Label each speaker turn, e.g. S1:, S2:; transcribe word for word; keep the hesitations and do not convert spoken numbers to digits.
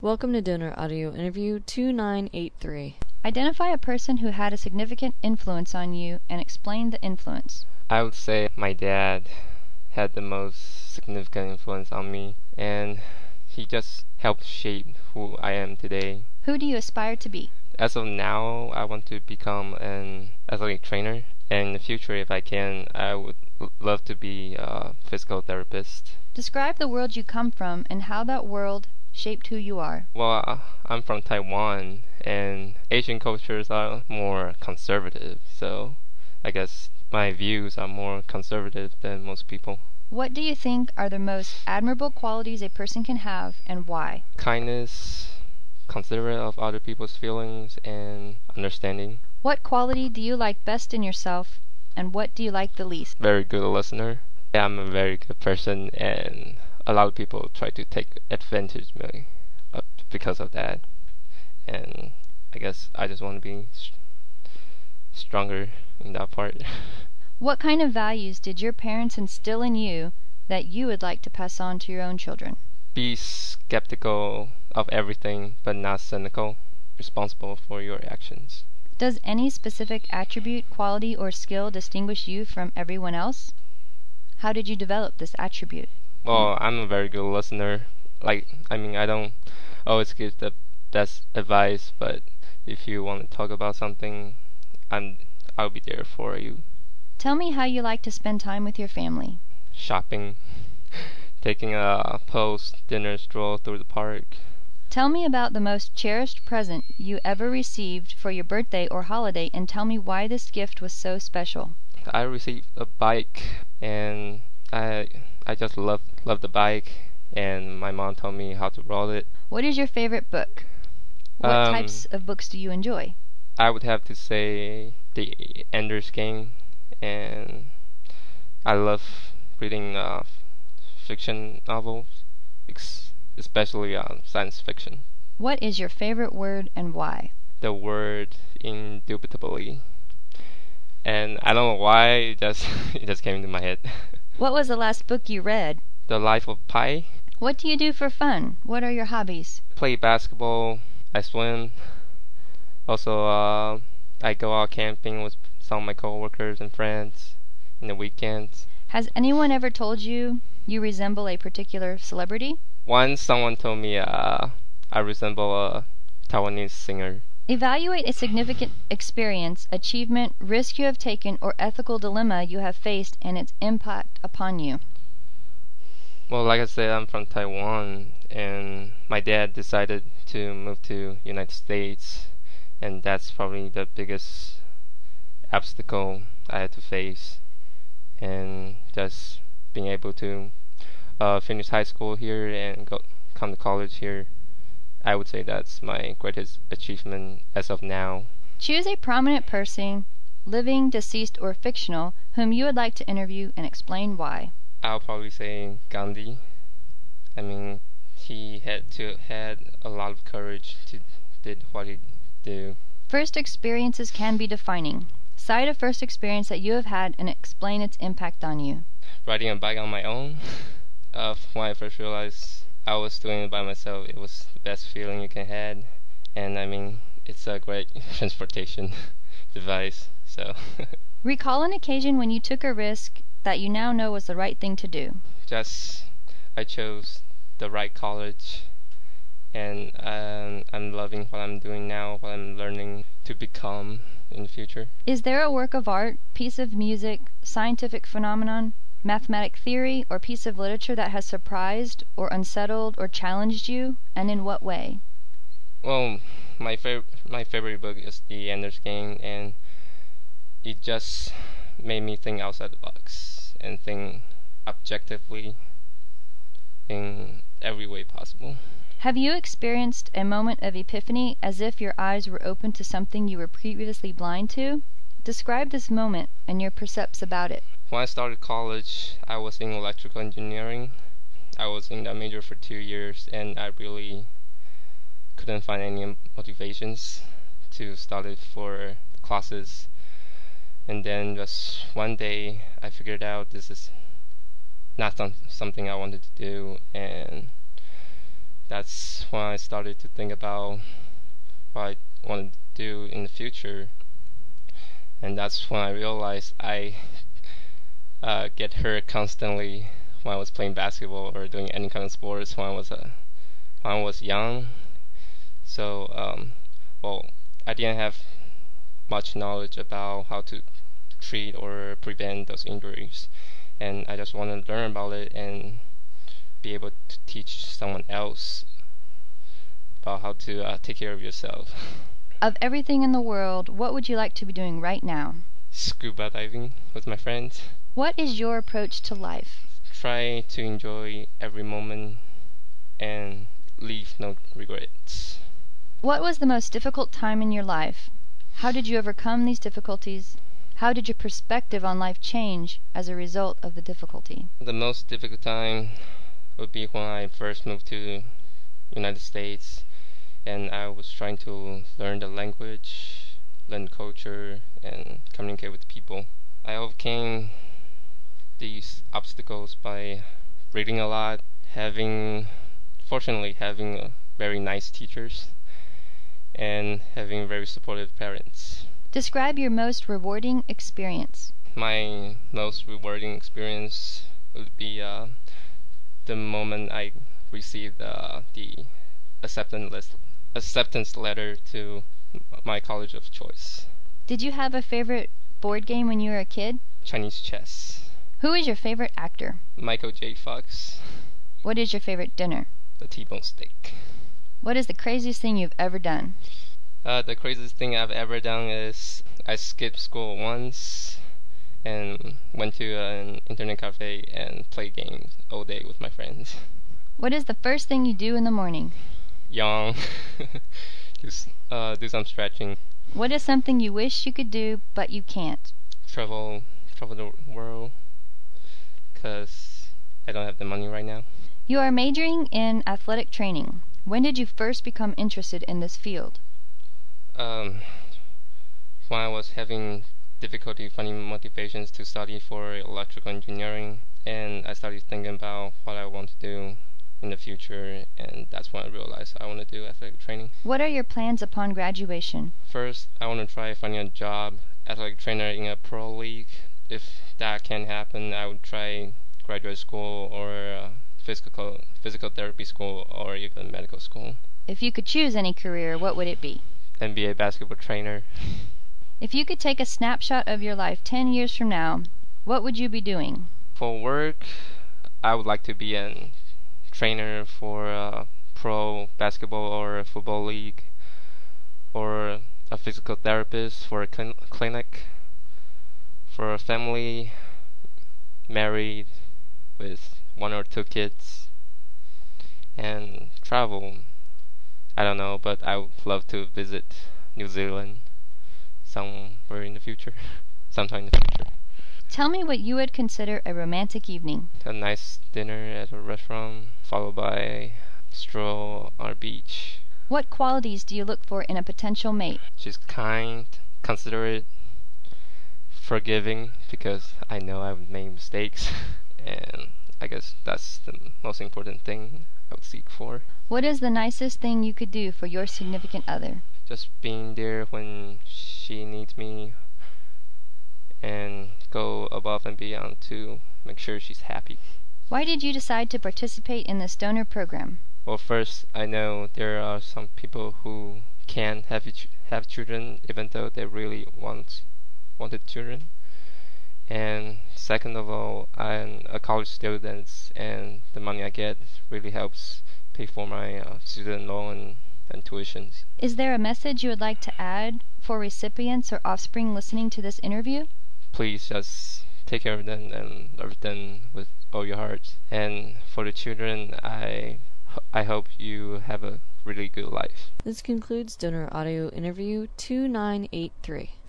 S1: Welcome to Dinner Audio Interview two nine eight three.
S2: Identify a person who had a significant influence on you and explain the influence.
S3: I would say my dad had the most significant influence on me, and he just helped shape who I am today.
S2: Who do you aspire to be?
S3: As of now, I want to become an athletic trainer, and in the future, if I can, I would l- love to be a physical therapist.
S2: Describe the world you come from and how that world shaped who you are.
S3: Well, uh, I'm from Taiwan, and Asian cultures are more conservative, so I guess my views are more conservative than most people.
S2: What do you think are the most admirable qualities a person can have and why?
S3: Kindness, considerate of other people's feelings, and understanding.
S2: What quality do you like best in yourself and what do you like the least?
S3: Very good listener. Yeah, I'm a very good person, and a lot of people try to take advantage of me uh, because of that. And I guess I just want to be st- stronger in that part.
S2: What kind of values did your parents instill in you that you would like to pass on to your own children?
S3: Be skeptical of everything, but not cynical. Responsible for your actions.
S2: Does any specific attribute, quality, or skill distinguish you from everyone else? How did you develop this attribute?
S3: Well, I'm a very good listener. Like, I mean, I don't always give the best advice, but if you want to talk about something, I'm I'll be there for you.
S2: Tell me how you like to spend time with your family.
S3: Shopping, taking a post-dinner stroll through the park.
S2: Tell me about the most cherished present you ever received for your birthday or holiday and tell me why this gift was so special.
S3: I received a bike, and I I just love love the bike, and my mom told me how to roll it.
S2: What is your favorite book? What
S3: Um,
S2: types of books do you enjoy?
S3: I would have to say the Ender's Game, and I love reading uh, fiction novels, ex- especially uh, science fiction.
S2: What is your favorite word and why?
S3: The word indubitably, and I don't know why it just it just came into my head.
S2: What was the last book you read?
S3: The Life of Pi.
S2: What do you do for fun? What are your hobbies?
S3: Play basketball. I swim. Also, uh, I go out camping with some of my coworkers and friends in the weekends.
S2: Has anyone ever told you you resemble a particular celebrity?
S3: Once someone told me uh, I resemble a Taiwanese singer.
S2: Evaluate a significant experience, achievement, risk you have taken, or ethical dilemma you have faced and its impact upon you.
S3: Well, like I said, I'm from Taiwan, and my dad decided to move to United States, and that's probably the biggest obstacle I had to face. And just being able to uh, finish high school here and go come to college here, I would say that's my greatest achievement as of now.
S2: Choose a prominent person, living, deceased, or fictional, whom you would like to interview and explain why.
S3: I'll probably say Gandhi. I mean, he had to had a lot of courage to did what he did.
S2: First experiences can be defining. Cite a first experience that you have had and explain its impact on you.
S3: Riding a bike on my own. Uh, when I first realized I was doing it by myself, it was the best feeling you can have. And I mean, it's a great transportation device. So
S2: Recall an occasion when you took a risk that you now know was the right thing to do.
S3: just I chose the right college, and um, I'm loving what I'm doing now, what I'm learning to become in the future.
S2: Is there a work of art, piece of music, scientific phenomenon, mathematic theory, or piece of literature that has surprised or unsettled or challenged you, and in what way?
S3: Well, my favorite my favorite book is The Ender's Game, and it just made me think outside the box and think objectively in every way possible.
S2: Have you experienced a moment of epiphany as if your eyes were open to something you were previously blind to? Describe this moment and your percepts about it.
S3: When I started college, I was in electrical engineering. I was in that major for two years, and I really couldn't find any motivations to study for classes. And then just one day, I figured out this is not some, something I wanted to do, and that's when I started to think about what I want to do in the future. And that's when I realized I uh, get hurt constantly when I was playing basketball or doing any kind of sports when I was uh, when I was young. So, um, well, I didn't have much knowledge about how to treat or prevent those injuries, and I just want to learn about it and be able to teach someone else about how to uh, take care of yourself.
S2: Of everything in the world, what would you like to be doing right now?
S3: Scuba diving with my friends.
S2: What is your approach to life?
S3: Try to enjoy every moment and leave no regrets.
S2: What was the most difficult time in your life? How did you overcome these difficulties? How did your perspective on life change as a result of the difficulty?
S3: The most difficult time would be when I first moved to United States and I was trying to learn the language, learn culture, and communicate with people. I overcame these obstacles by reading a lot, having, fortunately, having uh, very nice teachers, and having very supportive parents.
S2: Describe your most rewarding experience.
S3: My most rewarding experience would be uh, the moment I received uh, the acceptance list, acceptance letter to my college of choice.
S2: Did you have a favorite board game when you were a kid?
S3: Chinese chess.
S2: Who is your favorite actor?
S3: Michael J. Fox.
S2: What is your favorite dinner?
S3: The T-bone steak.
S2: What is the craziest thing you've ever done?
S3: Uh, the craziest thing I've ever done is I skipped school once and went to an internet cafe and played games all day with my friends.
S2: What is the first thing you do in the morning?
S3: Yawn. do, s- uh, do some stretching.
S2: What is something you wish you could do but you can't?
S3: Travel, travel the world, because I don't have the money right now.
S2: You are majoring in athletic training. When did you first become interested in this field?
S3: Um, when I was having difficulty finding motivations to study for electrical engineering, and I started thinking about what I want to do in the future, and that's when I realized I want to do athletic training.
S2: What are your plans upon graduation?
S3: First, I want to try finding a job, athletic trainer in a pro league. If that can happen, I would try graduate school or uh, physical physical therapy school or even medical school.
S2: If you could choose any career, what would it be?
S3: N B A basketball trainer.
S2: If you could take a snapshot of your life ten years from now, what would you be doing?
S3: For work, I would like to be a trainer for a pro basketball or a football league, or a physical therapist for a clin- clinic, for a family, married with one or two kids, and travel. I don't know, but I would love to visit New Zealand somewhere in the future, sometime in the future.
S2: Tell me what you would consider a romantic evening.
S3: A nice dinner at a restaurant, followed by a stroll on a beach.
S2: What qualities do you look for in a potential mate?
S3: She's kind, considerate, forgiving, because I know I would make mistakes, and I guess that's the most important thing I would seek for.
S2: What is the nicest thing you could do for your significant other?
S3: Just being there when she needs me, and go above and beyond to make sure she's happy.
S2: Why did you decide to participate in this donor program?
S3: Well, first, I know there are some people who can't have ch- have children, even though they really want wanted children. And second of all, I'm a college student, and the money I get really helps pay for my uh, student loan and tuitions.
S2: Is there a message you would like to add for recipients or offspring listening to this interview?
S3: Please just take care of them and love them with all your heart. And for the children, I I hope you have a really good life.
S1: This concludes Donor Audio Interview two nine eight three.